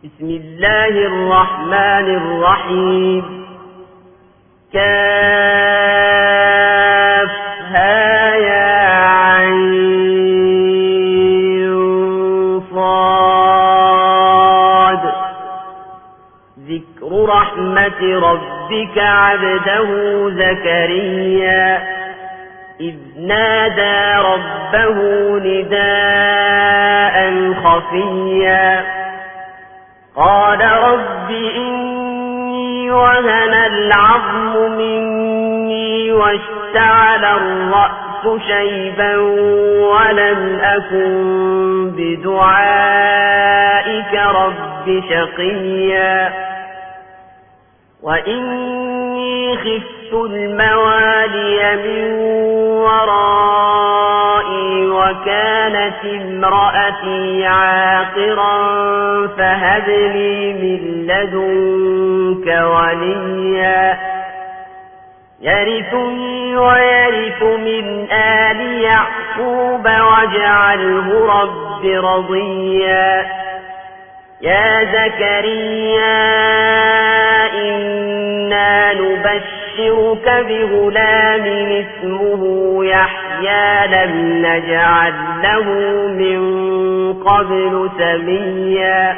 بسم الله الرحمن الرحيم كافها يا عين صاد ذكر رحمة ربك عبده زكريا إذ نادى ربه نداء خفيا قال رب إني وهن العظم مني واشتعل الرأس شيبا ولم أكن بدعائك رب شقيا وإني خفت الموالي من ورائي وكانت امرأتي عاقرا فهب لي من لدنك وليا يرثني ويرث من آل يعقوب واجعله رب رضيا يا زكريا إنا نبشرك بغلام اسمه يحيى لم نجعل له من قبل سميا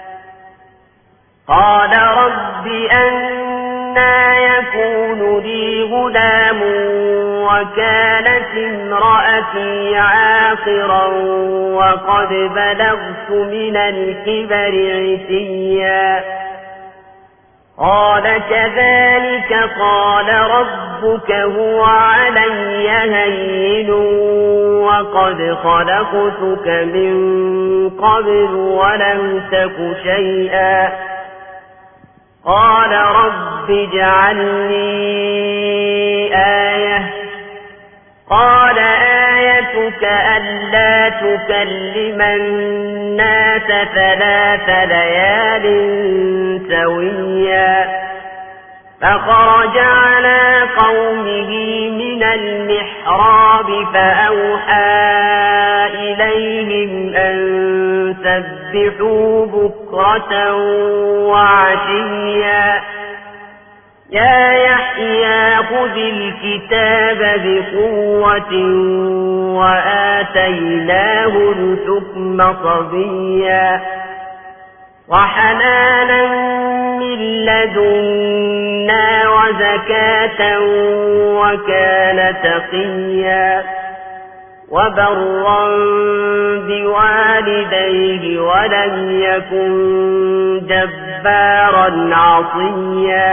قال رب أنى يكون لي غلام وكانت امرأتي عاقرا وقد بلغت من الكبر عتيا قال كذلك قال ربك هو علي هين وقد خلقتك من قبل ولم تك شيئا قال رب اجعل لي آية قال آيتك ألا تكلم الناس 3 ليال سويا فخرج على قومه من المحراب فأوحى إليهم أن سبحوا بكرة وعشيا يا يحيى خذ الكتاب بقوة وآتيناه الحكم صبيا وحنانا من لدنا وزكاة وكان تقيا وبرا بوالديه ولم يكن جبارا عصيا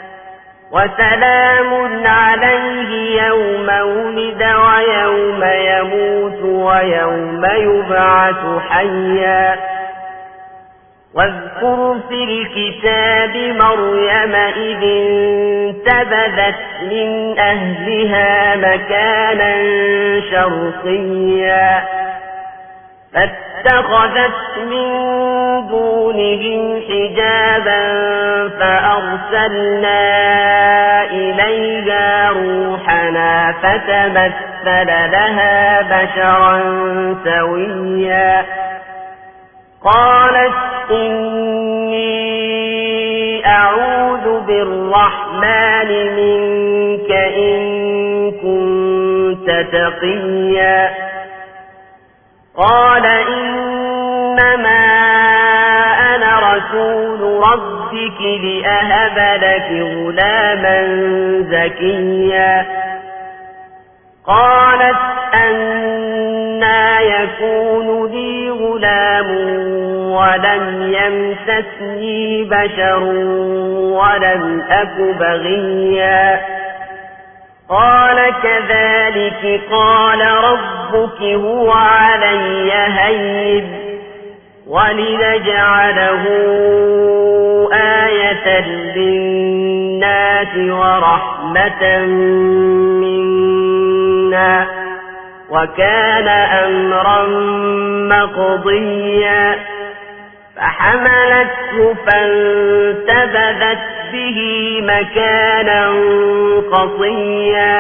وسلام عليه يوم ولد ويوم يموت ويوم يبعث حيا واذكر في الكتاب مريم إذ انتبذت من أهلها مكانا شرقيا فاتخذت من دونهم حجابا فأرسلنا إليها روحنا فتمثل لها بشرا سويا قالت إني أعوذ بالرحمن منك إن كنت تقيا قال إنما أنا رسول ربك لأهب لك غلاما زكيا قالت أنى يكون لي غلام ولم يمسسني بشر ولم أك بغيا قال كذلك قال ربك هو علي هين ولنجعله آية للناس ورحمة منا وكان أمرا مقضيا فحملته فانتبذت به مكانا قصيا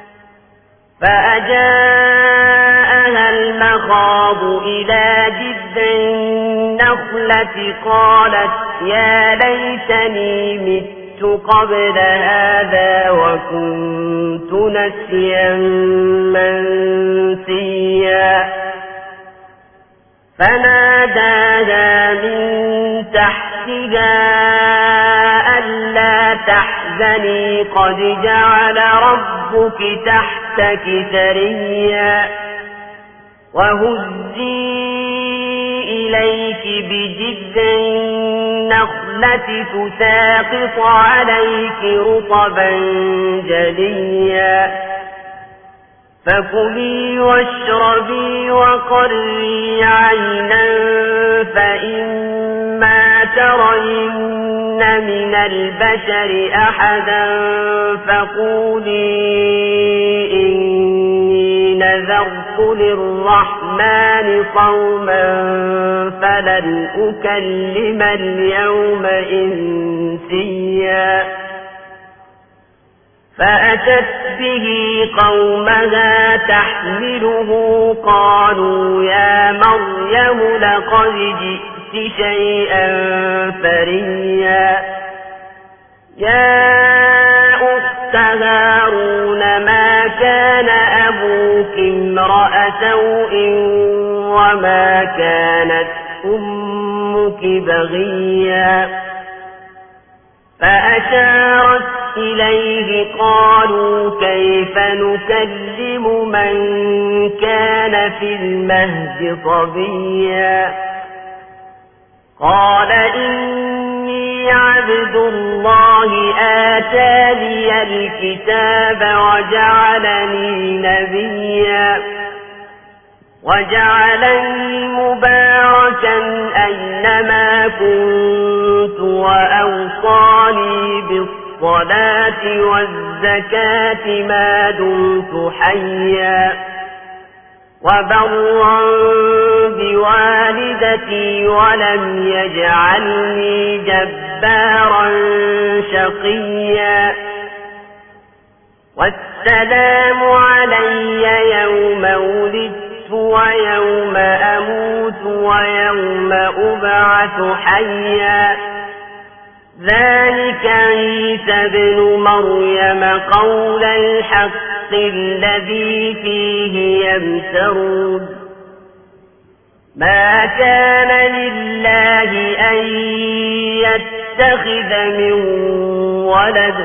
فأجاءها المخاض إلى جد النخلة قالت يا ليتني مت قبل هذا وكنت نسيا منسيا فناداها من تحتها ألا تحزني قد جعل ربك تحتك سريا وهزي إليك بجذع النخلة تساقط عليك رطبا جنيا فكلي واشربي وقري عينا فإما ترين من البشر أحدا فقولي إني نذرت للرحمن صوما فلن أكلم اليوم إنسيا فأتت به قومها تحمله قالوا يا مريم لقد جئت شيئا فريا يا أخت هارون ما كان أبوك امرأ سوء وما كانت أمك بغيا فأشارت إليه قالوا كيف نكلم من كان في المهد صبيا قال إني عبد الله آتاني الكتاب وجعلني نبيا وجعلني مباركا أينما كنت وأوصاني بالصلاة والزكاة ما دمت حيا وبرا بوالدتي ولم يجعلني جبارا شقيا والسلام علي يوم ولدت ويوم أموت ويوم أبعث حيا ذلك عيسى ابن مريم قول الحق الذي فيه يمترون ما كان لله أن يتخذ من ولد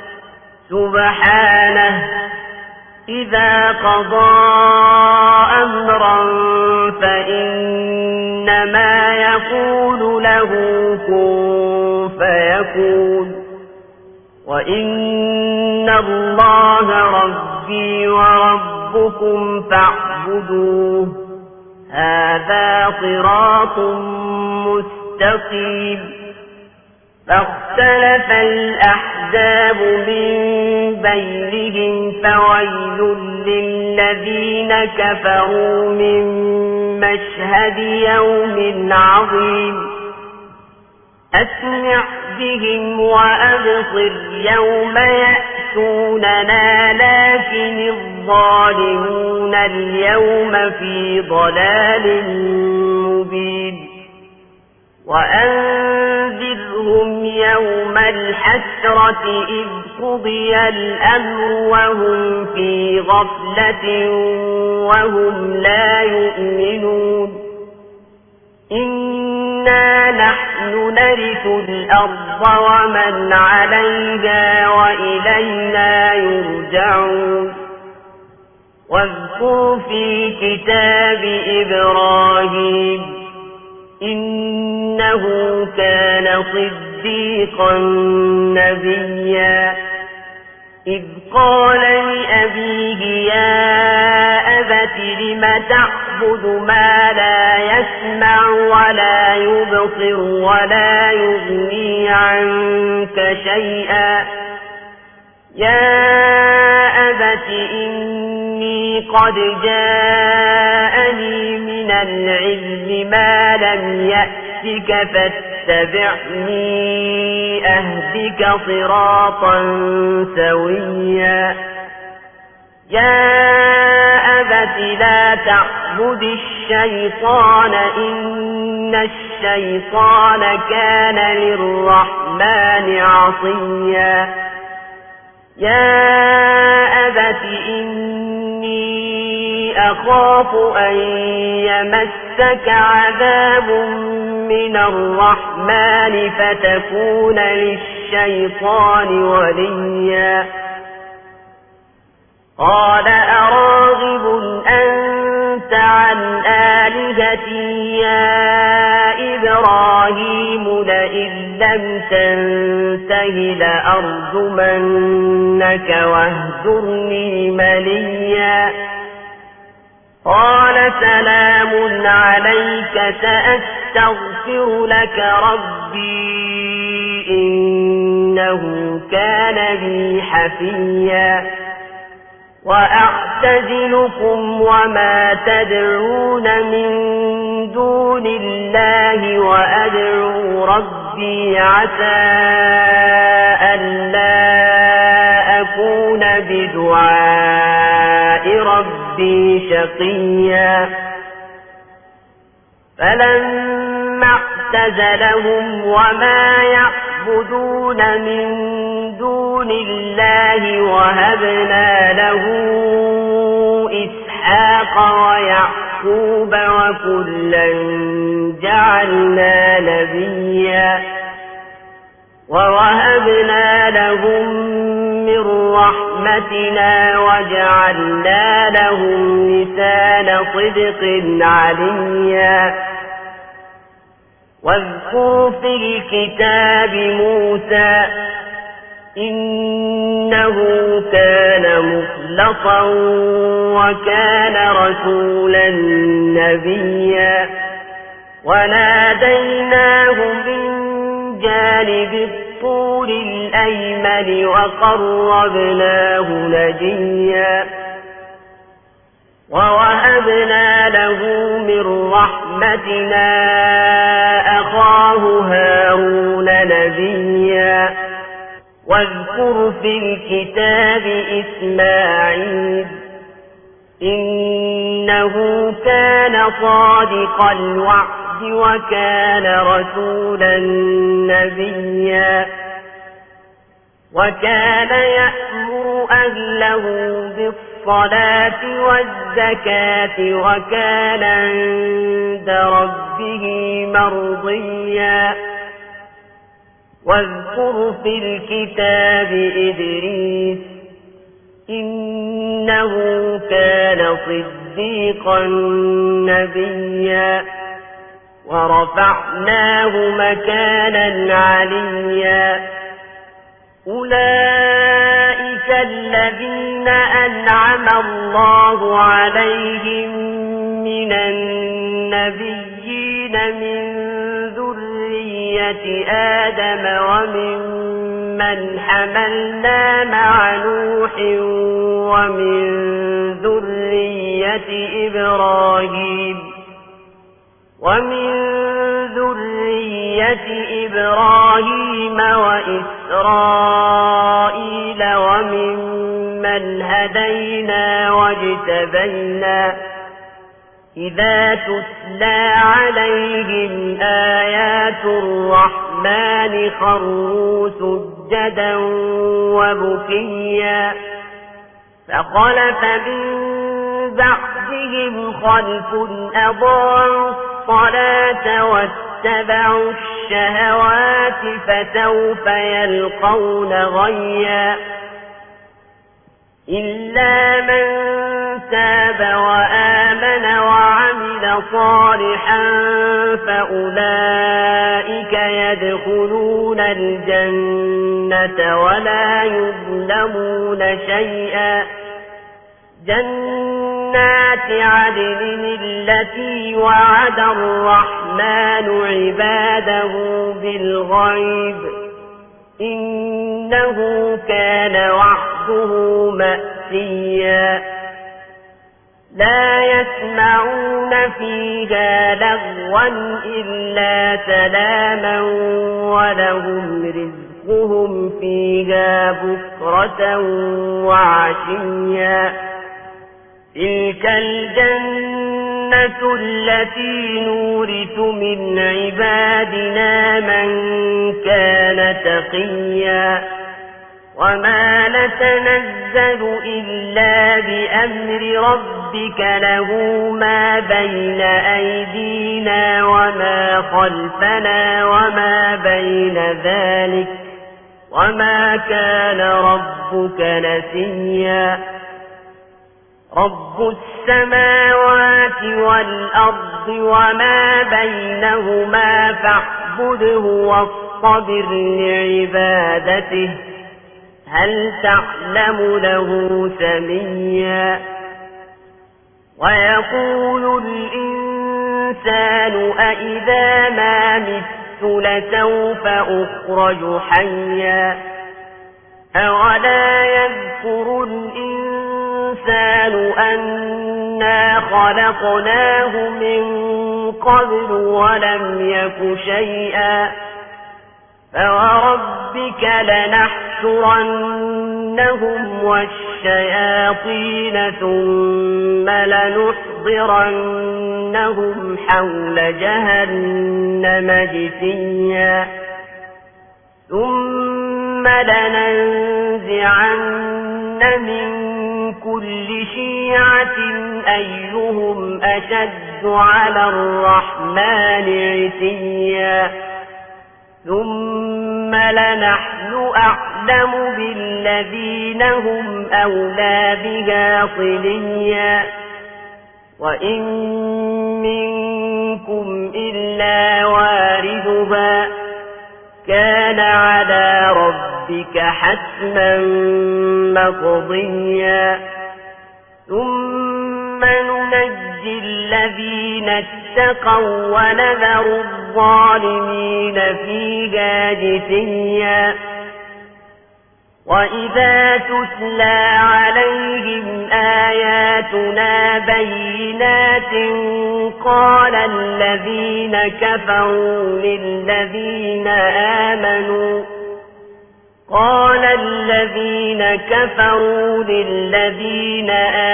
سبحانه إذا قضى أمرا فإنما يقول له كن فيكون وإن الله ربي وربكم فاعبدوه هذا صراط مستقيم فاختلف الأحزاب من بينهم فويل للذين كفروا من مشهد يوم عظيم أسمع بهم وأبصر يوم يأتوننا لكن الظالمون اليوم في ضلال مبين وأنذرهم يوم الحسرة إذ قضي الأمر وهم في غفلة وهم لا يؤمنون إنا نحن نرث الأرض ومن عليها وإلينا يرجعون واذكر في كتاب إبراهيم إنه كان صديقا نبيا إذ قال لأبيه يا أبت لم تعبد ما لا يسمع ولا يبصر ولا يغني عنك شيئا يا أبت إني قد جاءني من العلم ما لم يأتك فاتبعني أهدك صراطا سويا يا أبت لا تعبد الشيطان إن الشيطان كان للرحمن عصيا يا أبت إني أخاف أن يمسك عذاب من الرحمن فتكون للشيطان وليا قال أراغب أنت عن آلهتي يا إبراهيم لئن لم تنته لأرجمنك واهجرني مليا قال سلام عليك سأستغفر لك ربي إنه كان بي حفيا وأعتزلكم وما تدعون من دون الله وأدعو ربي عسى ألا أكون بدعاء ربي شقيا فلما اعتزلهم وما يعبدون من دون الله وهبنا له إسحاق ويعقوب وكلا جعلنا نبيا ووهبنا لهم من رحمتنا وجعلنا لهم لسان صدق عليا واذكر في الكتاب موسى إنه كان مخلصا وكان رسولا نبيا وناديناه من جانب الطور الأيمن وقربناه نجيا ووهبنا له من رحمتنا أخاه هارون نبيا واذكر في الكتاب إسماعيل إنه كان صادق الوعد وكان رسولا نبيا وكان يأمر أهله بالصلاة والزكاة وكان عند ربه مرضيا واذكر في الكتاب إدريس إنه كان صديقا نبيا ورفعناه مكانا عليا أولئك الذين أنعم الله عليهم من النبيين من ذرية آدم وممن حملنا مع نوح ومن ذرية إبراهيم وإسرائيل وممن هدينا واجتبينا إذا تتلى عليهم آيات الرحمن خروا سجدا وبكيا فخلف من بعدهم خلف أضاعوا الصلاة واتبعوا الشهوات فسوف يلقون غيا إلا من تاب وآمن وعمل صالحا فأولئك يدخلون الجنة ولا يظلمون شيئا جنات عدن التي وعد الرحمن عباده بالغيب إنه كان وعده مأتيا لا يسمعون فيها لغوا إلا سلاما ولهم رزقهم فيها بكرة وعشيا تلك الجنة التي نورث من عبادنا من كان تقيا وما نتنزل إلا بأمر ربك له ما بين أيدينا وما خلفنا وما بين ذلك وما كان ربك نسيا رب السماوات والأرض وما بينهما فاعبده واصطبر لعبادته هل تعلم له سميا ويقول الإنسان أإذا ما مت لسوف أخرج حيا أولا يذكر الإنسان أنا خلقناه من قبل ولم يك شيئا فوربك لنحشرنهم والشياطين ثم لنحضرنهم حول جهنم جثيا ثم لننزعن من كل شيعة أيهم أشد على الرحمن عتيا ثم لنحن أعلم بالذين هم أولى بها صليا وإن منكم إلا واردها كان على ربك حتما مقضيا ثم ننجي الذين اتقوا ونذر الظالمين فيها جثيا وإذا تتلى عليهم آياتنا بينات قال الذين كفروا للذين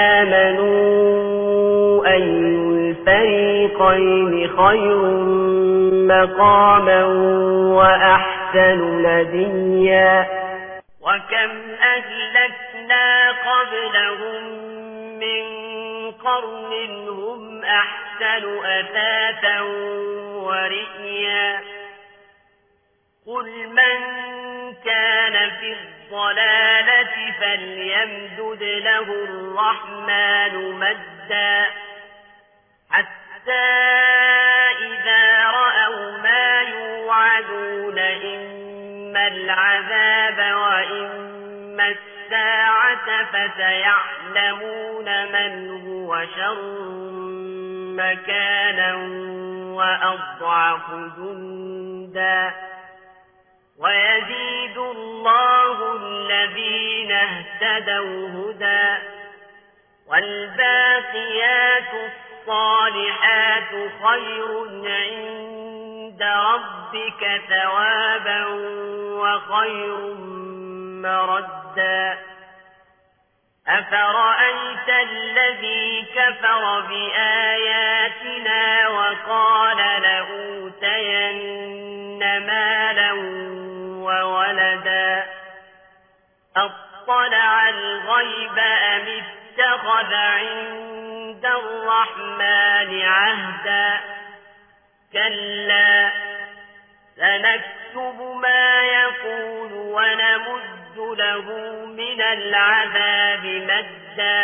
آمنوا أي الفريقين خير مقاما وأحسن نديا وكم أهلكنا قبلهم من قرن هم أحسن أثاثا ورئيا قل من كان في الضلالة فليمدد له الرحمن مدا حتى إذا رأوا ما يوعدون إما العذاب وإما الساعة فسيعلمون من هو شر مكانا وأضعف جندا ويزيد الله الذين اهتدوا هدى والباقيات الصالحات خير عند ربك ثوابا وخير مردا أفرأيت الذي كفر بآياتنا وقال لأوتين مالا وولدا أطلع الغيب أم اتخذ عند الرحمن عهدا كلا سنكتب ما يقول ونمد له من العذاب مدا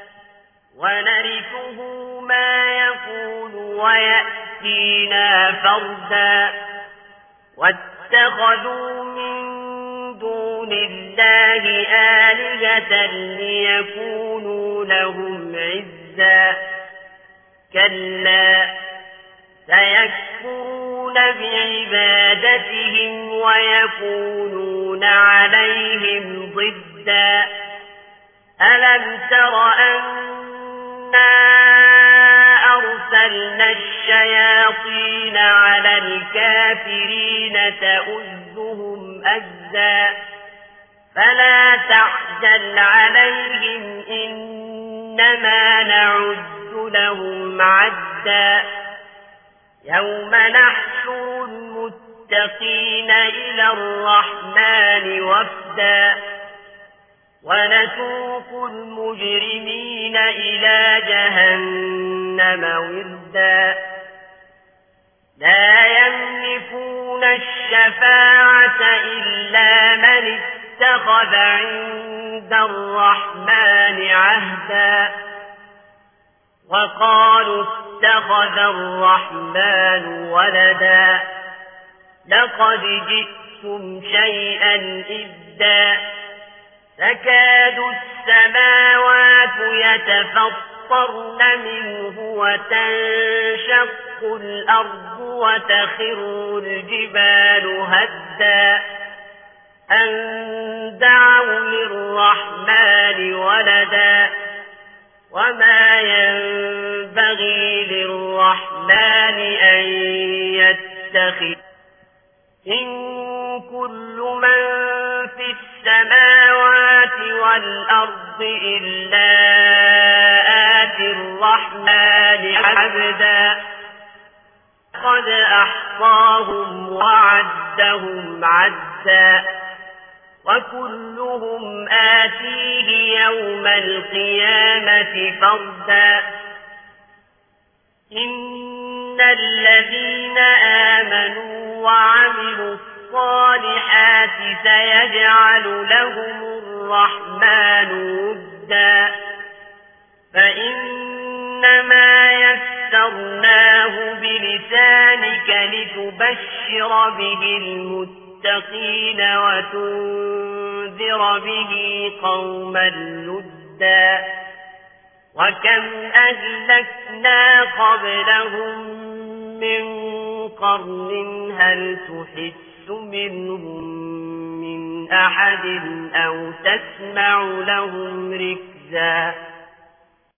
ونرثه ما يقول ويأتينا فردا واتخذوا من دون الله آلهة ليكونوا لهم عزا كلا سيكفرون بعبادتهم ويكونون عليهم ضدا ألم تر أنا أرسلنا الشياطين على الكافرين تؤزهم أزا فلا تعجل عليهم إنما نعد لهم عدا يوم نحشر المتقين إلى الرحمن وفدا ونسوق المجرمين إلى جهنم وردا لا يملكون الشفاعة إلا من اتخذ عند الرحمن عهدا وقالوا اتخذ الرحمن ولدا لقد جئتم شيئا إدا تكاد السماوات يتفطرن منه وتنشق الأرض وتخر الجبال هدا أن دعوا للرحمن ولدا وما ينبغي للرحمن أن يتخذ إن كل من في السماوات والأرض إلا آتي الرحمن عبدا قد أحصاهم وعدهم عدا وكلهم آتيه يوم القيامة فردا إن الذين آمنوا وعملوا الصالحات سيجعل لهم الرحمن ودا فإنما يسرناه بلسانك لتبشر به المتقين وتنذر به قوما لدا وكم أهلكنا قبلهم من قرن هل تحس منهم من أحد أو تسمع لهم ركزا